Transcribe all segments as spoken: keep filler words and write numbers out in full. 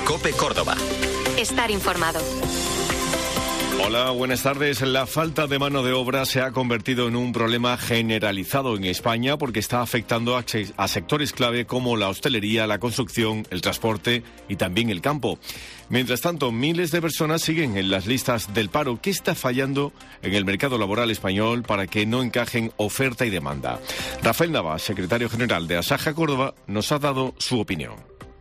COPE Córdoba. Estar informado. Hola, buenas tardes. La falta de mano de obra se ha convertido en un problema generalizado en España porque está afectando a, a sectores clave como la hostelería, la construcción, el transporte y también el campo. Mientras tanto, miles de personas siguen en las listas del paro. ¿Qué está fallando en el mercado laboral español para que no encajen oferta y demanda? Rafael Navas, secretario general de Asaja Córdoba, nos ha dado su opinión.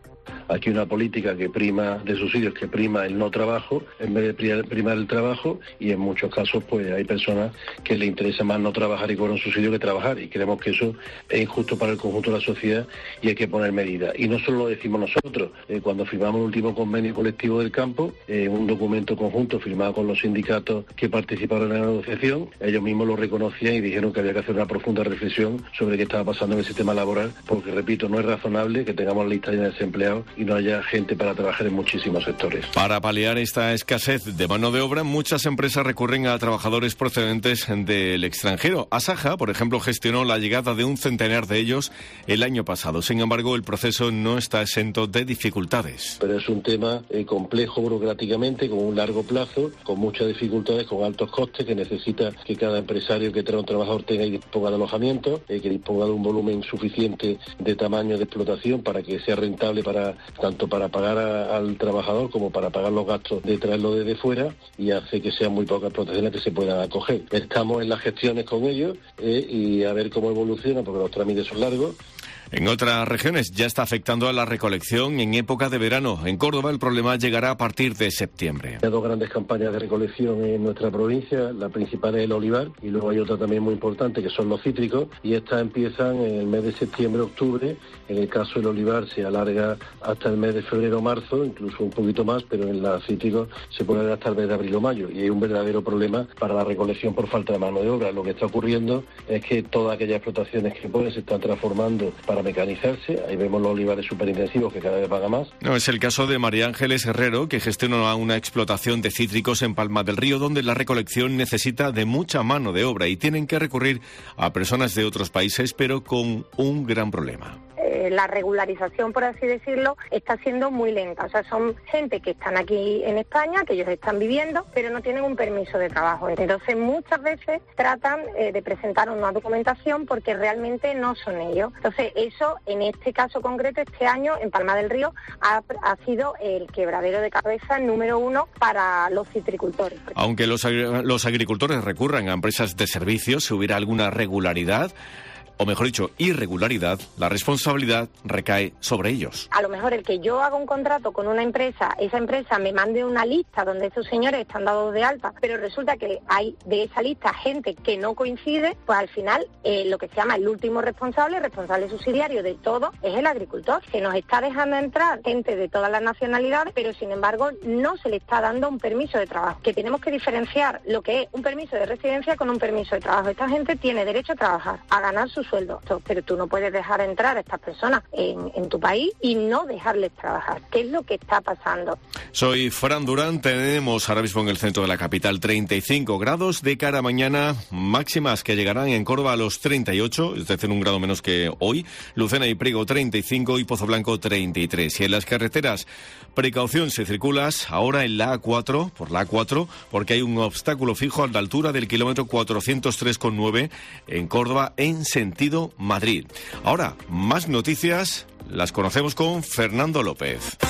Aquí una política que prima de subsidios, que prima el no trabajo en vez de primar el trabajo, y en muchos casos pues hay personas que les interesa más no trabajar y cobrar un subsidio que trabajar, y creemos que eso es injusto para el conjunto de la sociedad y hay que poner medidas. Y no solo lo decimos nosotros, eh, cuando firmamos el último convenio colectivo del campo, eh, un documento conjunto firmado con los sindicatos que participaron en la negociación, ellos mismos lo reconocían y dijeron que había que hacer una profunda reflexión sobre qué estaba pasando en el sistema laboral, porque repito, no es razonable que tengamos la lista llena de desempleados y no haya gente para trabajar en muchísimos sectores. Para paliar esta escasez de mano de obra, muchas empresas recurren a trabajadores procedentes del extranjero. Asaja, por ejemplo, gestionó la llegada de un centenar de ellos el año pasado. Sin embargo, el proceso no está exento de dificultades. Pero es un tema eh, complejo burocráticamente, con un largo plazo, con muchas dificultades, con altos costes, que necesita que cada empresario que trae un trabajador tenga y disponga de alojamiento, eh, que disponga de un volumen suficiente de tamaño de explotación para que sea rentable para tanto para pagar a, al trabajador como para pagar los gastos de traerlo desde fuera, y hace que sean muy pocas explotaciones que se puedan acoger. Estamos en las gestiones con ellos eh, y a ver cómo evoluciona, porque los trámites son largos. En otras regiones ya está afectando a la recolección en época de verano. En Córdoba el problema llegará a partir de septiembre. Hay dos grandes campañas de recolección en nuestra provincia. La principal es el olivar y luego hay otra también muy importante que son los cítricos, y estas empiezan en el mes de septiembre, octubre. En el caso del olivar se alarga hasta el mes de febrero, marzo, incluso un poquito más, pero en los cítricos se puede alargar hasta el mes de abril o mayo, y hay un verdadero problema para la recolección por falta de mano de obra. Lo que está ocurriendo es que todas aquellas explotaciones que pueden se están transformando para mecanizarse. Ahí vemos los olivares superintensivos que cada vez pagan más. No, es el caso de María Ángeles Herrero, que gestiona una explotación de cítricos en Palma del Río, donde la recolección necesita de mucha mano de obra y tienen que recurrir a personas de otros países, pero con un gran problema. La regularización, por así decirlo, está siendo muy lenta. O sea, son gente que están aquí en España, que ellos están viviendo, pero no tienen un permiso de trabajo. Entonces, muchas veces tratan eh, de presentar una documentación porque realmente no son ellos. Entonces, eso, en este caso concreto, este año, en Palma del Río, ha, ha sido el quebradero de cabeza número uno para los citricultores. Aunque los, los agricultores recurran a empresas de servicios, si hubiera alguna regularidad, o mejor dicho, irregularidad, la responsabilidad recae sobre ellos. A lo mejor el que yo haga un contrato con una empresa, esa empresa me mande una lista donde estos señores están dados de alta, pero resulta que hay de esa lista gente que no coincide, pues al final eh, lo que se llama el último responsable, responsable subsidiario de todo, es el agricultor, que nos está dejando entrar gente de todas las nacionalidades, pero sin embargo no se le está dando un permiso de trabajo. Que tenemos que diferenciar lo que es un permiso de residencia con un permiso de trabajo. Esta gente tiene derecho a trabajar, a ganar sus sueldo, pero tú no puedes dejar entrar a estas personas en, en tu país y no dejarles trabajar. ¿Qué es lo que está pasando? Soy Fran Durán, tenemos ahora mismo en el centro de la capital treinta y cinco grados, de cara a mañana máximas que llegarán en Córdoba a los treinta y ocho, es decir, un grado menos que hoy, Lucena y Priego treinta y cinco y Pozo Blanco treinta y tres. Y en las carreteras, precaución si circulas ahora en la A cuatro, por la A cuatro, porque hay un obstáculo fijo a la altura del kilómetro cuatrocientos tres coma nueve en Córdoba en sentido Madrid. Ahora, más noticias las conocemos con Fernando López.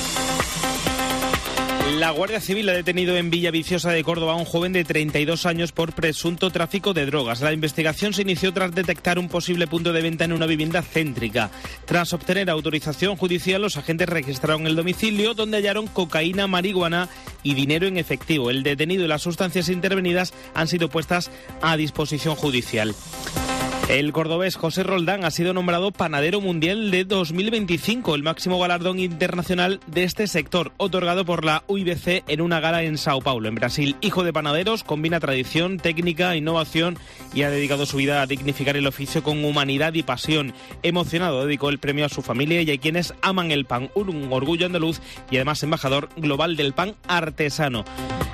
La Guardia Civil ha detenido en Villaviciosa de Córdoba a un joven de treinta y dos años por presunto tráfico de drogas. La investigación se inició tras detectar un posible punto de venta en una vivienda céntrica. Tras obtener autorización judicial, los agentes registraron el domicilio, donde hallaron cocaína, marihuana y dinero en efectivo. El detenido y las sustancias intervenidas han sido puestas a disposición judicial. El cordobés José Roldán ha sido nombrado Panadero Mundial de dos mil veinticinco, el máximo galardón internacional de este sector, otorgado por la U I B C en una gala en Sao Paulo, en Brasil. Hijo de panaderos, combina tradición, técnica, innovación y ha dedicado su vida a dignificar el oficio con humanidad y pasión. Emocionado, dedicó el premio a su familia y a quienes aman el pan, un orgullo andaluz y además embajador global del pan artesano.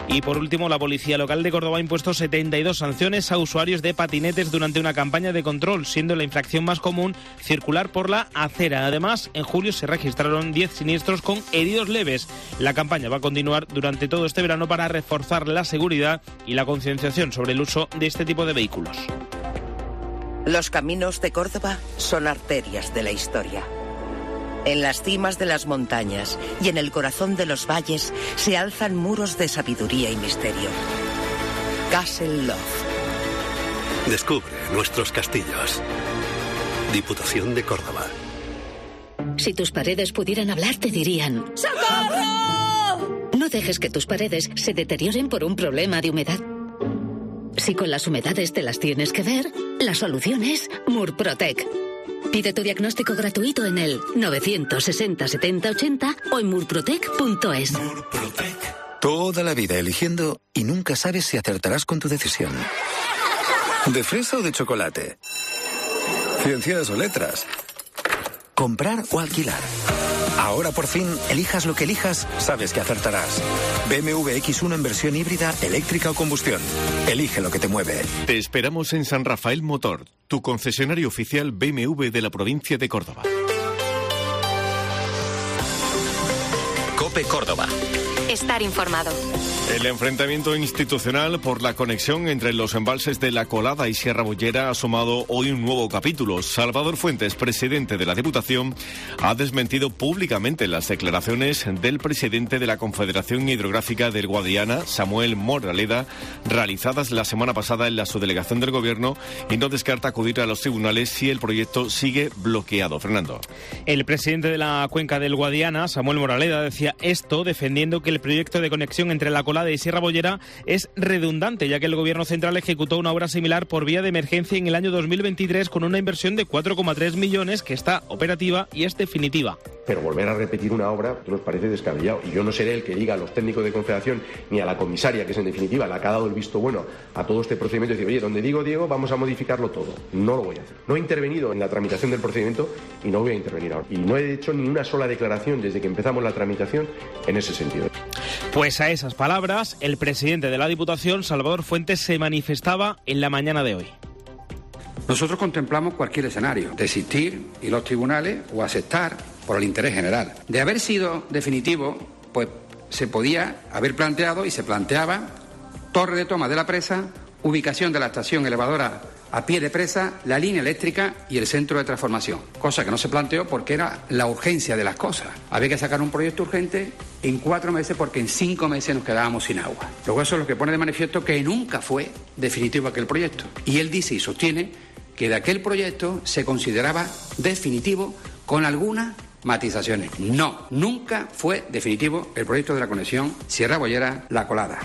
Y por último, la Policía Local de Córdoba ha impuesto setenta y dos sanciones a usuarios de patinetes durante una campaña de control, siendo la infracción más común circular por la acera. Además, en julio se registraron diez siniestros con heridos leves. La campaña va a continuar durante todo este verano para reforzar la seguridad y la concienciación sobre el uso de este tipo de vehículos. Los caminos de Córdoba son arterias de la historia. En las cimas de las montañas y en el corazón de los valles se alzan muros de sabiduría y misterio. Castle Love. Descubre nuestros castillos. Diputación de Córdoba. Si tus paredes pudieran hablar, te dirían: ¡socorro! No dejes que tus paredes se deterioren por un problema de humedad. Si con las humedades te las tienes que ver, la solución es Murprotec. Pide tu diagnóstico gratuito en el novecientos sesenta setenta ochenta o en murprotec punto es. Toda la vida eligiendo y nunca sabes si acertarás con tu decisión. ¿De fresa o de chocolate? ¿Ciencias o letras? ¿Comprar o alquilar? Ahora por fin, elijas lo que elijas, sabes que acertarás. B M W equis uno en versión híbrida, eléctrica o combustión. Elige lo que te mueve. Te esperamos en San Rafael Motor, tu concesionario oficial B M W de la provincia de Córdoba. COPE Córdoba. Estar informado. El enfrentamiento institucional por la conexión entre los embalses de La Colada y Sierra Bollera ha sumado hoy un nuevo capítulo. Salvador Fuentes, presidente de la Diputación, ha desmentido públicamente las declaraciones del presidente de la Confederación Hidrográfica del Guadiana, Samuel Moraleda, realizadas la semana pasada en la subdelegación del Gobierno, y no descarta acudir a los tribunales si el proyecto sigue bloqueado. Fernando. El presidente de la cuenca del Guadiana, Samuel Moraleda, decía esto defendiendo que el proyecto de conexión entre La Colada y Sierra Bollera es redundante, ya que el Gobierno central ejecutó una obra similar por vía de emergencia en el año dos mil veintitrés con una inversión de cuatro coma tres millones que está operativa y es definitiva. Pero volver a repetir una obra nos parece descabellado. Y yo no seré el que diga a los técnicos de Confederación ni a la comisaria, que es en definitiva la que ha dado el visto bueno a todo este procedimiento, y decir, oye, donde digo Diego, vamos a modificarlo todo. No lo voy a hacer. No he intervenido en la tramitación del procedimiento y no voy a intervenir ahora. Y no he hecho ni una sola declaración desde que empezamos la tramitación en ese sentido. Pues a esas palabras, el presidente de la Diputación, Salvador Fuentes, se manifestaba en la mañana de hoy. Nosotros contemplamos cualquier escenario, desistir, ir a los tribunales o aceptar por el interés general. De haber sido definitivo, pues se podía haber planteado y se planteaba torre de toma de la presa, ubicación de la estación elevadora a pie de presa, la línea eléctrica y el centro de transformación. Cosa que no se planteó porque era la urgencia de las cosas. Había que sacar un proyecto urgente en cuatro meses porque en cinco meses nos quedábamos sin agua. Luego eso es lo que pone de manifiesto que nunca fue definitivo aquel proyecto. Y él dice y sostiene que de aquel proyecto se consideraba definitivo con algunas matizaciones. No, nunca fue definitivo el proyecto de la conexión Sierra Bollera-La Colada.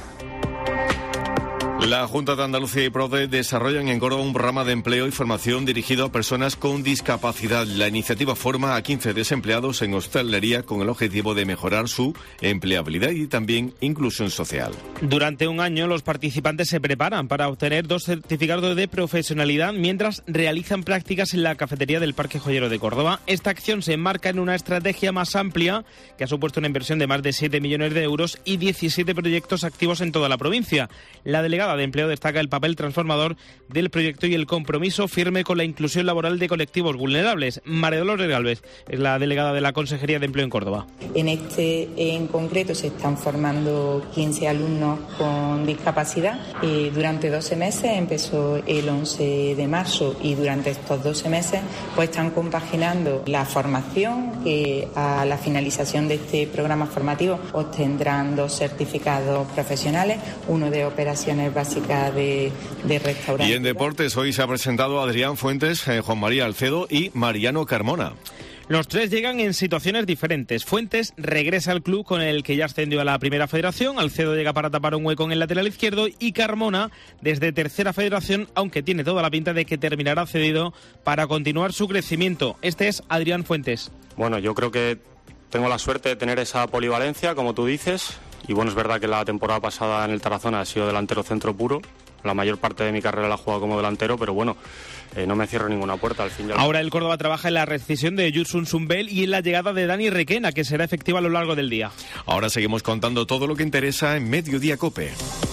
La Junta de Andalucía y PRODE desarrollan en Córdoba un programa de empleo y formación dirigido a personas con discapacidad. La iniciativa forma a quince desempleados en hostelería con el objetivo de mejorar su empleabilidad y también inclusión social. Durante un año los participantes se preparan para obtener dos certificados de profesionalidad mientras realizan prácticas en la cafetería del Parque Joyero de Córdoba. Esta acción se enmarca en una estrategia más amplia que ha supuesto una inversión de más de siete millones de euros y diecisiete proyectos activos en toda la provincia. La delegada de Empleo destaca el papel transformador del proyecto y el compromiso firme con la inclusión laboral de colectivos vulnerables. María Dolores Gálvez es la delegada de la Consejería de Empleo en Córdoba. En este en concreto se están formando quince alumnos con discapacidad. Eh, durante doce meses, empezó el once de marzo, y durante estos doce meses pues están compaginando la formación, que a la finalización de este programa formativo obtendrán dos certificados profesionales, uno de operaciones básica de, de restaurante. Y en deportes hoy se ha presentado Adrián Fuentes, eh, Juan María Alcedo y Mariano Carmona. Los tres llegan en situaciones diferentes. Fuentes regresa al club con el que ya ascendió a la Primera Federación, Alcedo llega para tapar un hueco en el lateral izquierdo y Carmona desde Tercera Federación, aunque tiene toda la pinta de que terminará cedido para continuar su crecimiento. Este es Adrián Fuentes. Bueno, yo creo que tengo la suerte de tener esa polivalencia, como tú dices. Y bueno, es verdad que la temporada pasada en el Tarazona ha sido delantero centro puro, La mayor parte de mi carrera la he jugado como delantero, pero bueno, eh, no me cierro ninguna puerta al fin y al... Ahora el Córdoba trabaja en la rescisión de Jursun Sumbel y en la llegada de Dani Requena, que será efectiva a lo largo del día. Ahora seguimos contando todo lo que interesa en Mediodía COPE.